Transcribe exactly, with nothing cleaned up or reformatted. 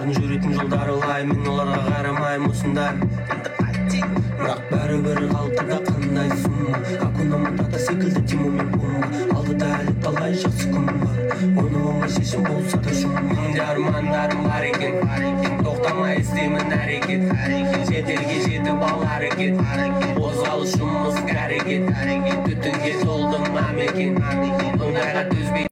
Олардың жүретін жолдары лай, мен оларға қарамаймын осындай. Бірақ бәрібір қалыпта қандай сумма. Акуна Матата секілді Тимон мен Пумба. Алдыда әлі талай жақсы күн бар. Оны оңай шешім болса да жұмым. Менде армандарым бар екен, тоқтамай істеймін әрекет. Шетелге жетіп ал әрекет, қозғалыс жұмыс әрекет. Түтінге толды мамекен, ондайға төзбей